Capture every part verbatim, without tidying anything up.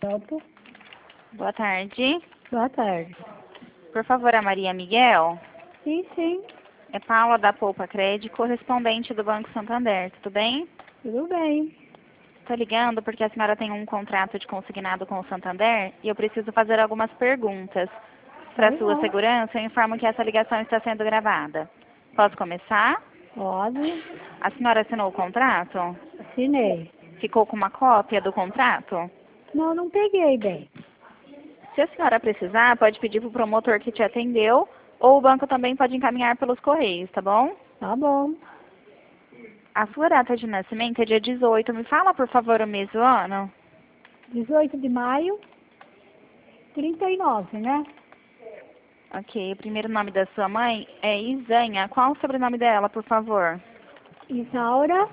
Pronto. Boa tarde. Boa tarde. Por favor, a Maria Miguel. Sim, sim. É Paula da Poupa Crédito, correspondente do Banco Santander. Tudo bem? Tudo bem. Estou ligando porque a senhora tem um contrato de consignado com o Santander e eu preciso fazer algumas perguntas. Para Pois sua não. segurança, eu informo que essa ligação está sendo gravada. Posso começar? Pode. A senhora assinou o contrato? Assinei. Ficou com uma cópia do contrato? Não, não peguei bem. Se a senhora precisar, pode pedir para o promotor que te atendeu ou o banco também pode encaminhar pelos correios, tá bom? Tá bom. A sua data de nascimento é dia dezoito. Me fala, por favor, o mês e o ano. dezoito de maio, trinta e nove, né? Ok, o primeiro nome da sua mãe é Isanha. Qual o sobrenome dela, por favor? Isaura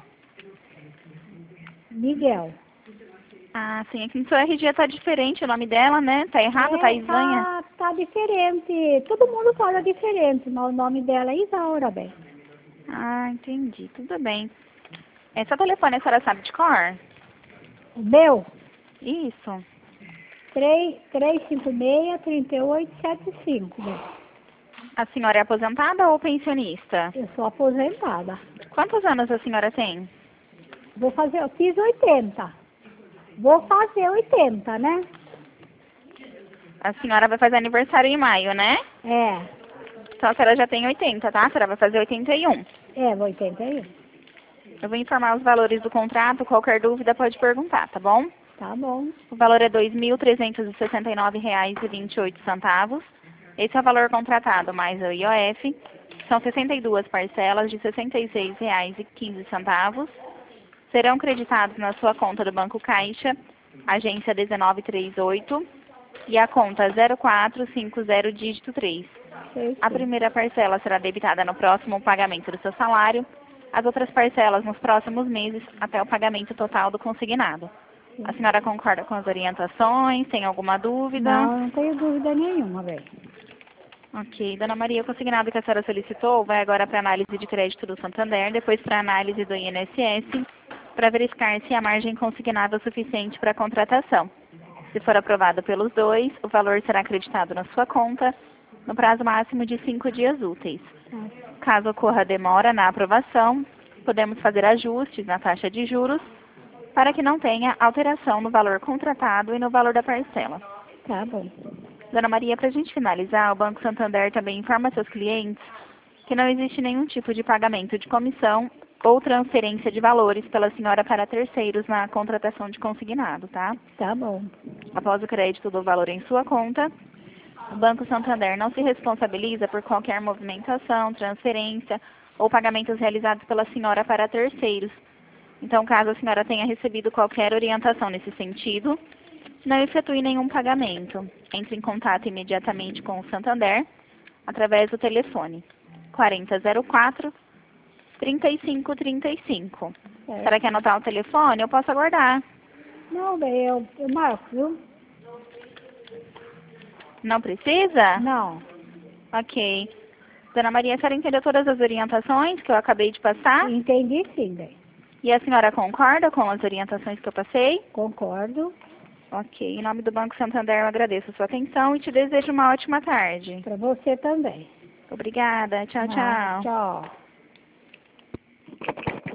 Miguel. Ah, sim, aqui no seu R G está diferente o nome dela, né? Tá errado, tá É, Isanha? tá, tá diferente. Todo mundo fala diferente, mas o nome dela é Isaura, bem. Ah, entendi. Tudo bem. É, seu telefone a senhora sabe de cor? O meu? Isso. três, três cinco seis, três oito sete cinco, bem. A senhora é aposentada ou pensionista? Eu sou aposentada. Quantos anos a senhora tem? Vou fazer, eu fiz oitenta. Vou fazer oitenta, né? A senhora vai fazer aniversário em maio, né? É, Então a senhora já tem oitenta, tá? A senhora vai fazer oitenta e um. é, vou oitenta e um. Eu vou informar os valores do contrato, qualquer dúvida pode perguntar, tá bom? Tá bom. O valor é dois mil trezentos e sessenta e nove reais e vinte e oito centavos. Esse é o valor contratado mais o I O F. São sessenta e duas parcelas de sessenta e seis reais e quinze centavos. Serão creditados na sua conta do Banco Caixa, agência dezenove trinta e oito, e a conta zero quatro cinco zero dígito três. Sei A sim. primeira parcela será debitada no próximo pagamento do seu salário, as outras parcelas nos próximos meses, até o pagamento total do consignado. A senhora concorda com as orientações? Tem alguma dúvida? Não, não tenho dúvida nenhuma, velho. Ok. Dona Maria, o consignado que a senhora solicitou vai agora para análise de crédito do Santander, depois para análise do I N S S, para verificar se a margem consignada é suficiente para a contratação. Se for aprovado pelos dois, o valor será acreditado na sua conta no prazo máximo de cinco dias úteis. Caso ocorra demora na aprovação, podemos fazer ajustes na taxa de juros para que não tenha alteração no valor contratado e no valor da parcela. Tá bom. Dona Maria, para a gente finalizar, o Banco Santander também informa seus clientes que não existe nenhum tipo de pagamento de comissão ou transferência de valores pela senhora para terceiros na contratação de consignado, tá? Tá bom. Após o crédito do valor em sua conta, o Banco Santander não se responsabiliza por qualquer movimentação, transferência ou pagamentos realizados pela senhora para terceiros. Então, caso a senhora tenha recebido qualquer orientação nesse sentido, não efetue nenhum pagamento. Entre em contato imediatamente com o Santander através do telefone quarenta zero quatro, trinta e cinco trinta e cinco. A É. senhora quer anotar o telefone? Eu posso aguardar. Não, bem, eu, eu marco, viu? Não precisa? Não. Ok. Dona Maria, a senhora entendeu todas as orientações que eu acabei de passar? Entendi sim, bem. E a senhora concorda com as orientações que eu passei? Concordo. Ok. Em nome do Banco Santander, eu agradeço a sua atenção e te desejo uma ótima tarde. Pra você também. Obrigada. Tchau, Ah, tchau. tchau.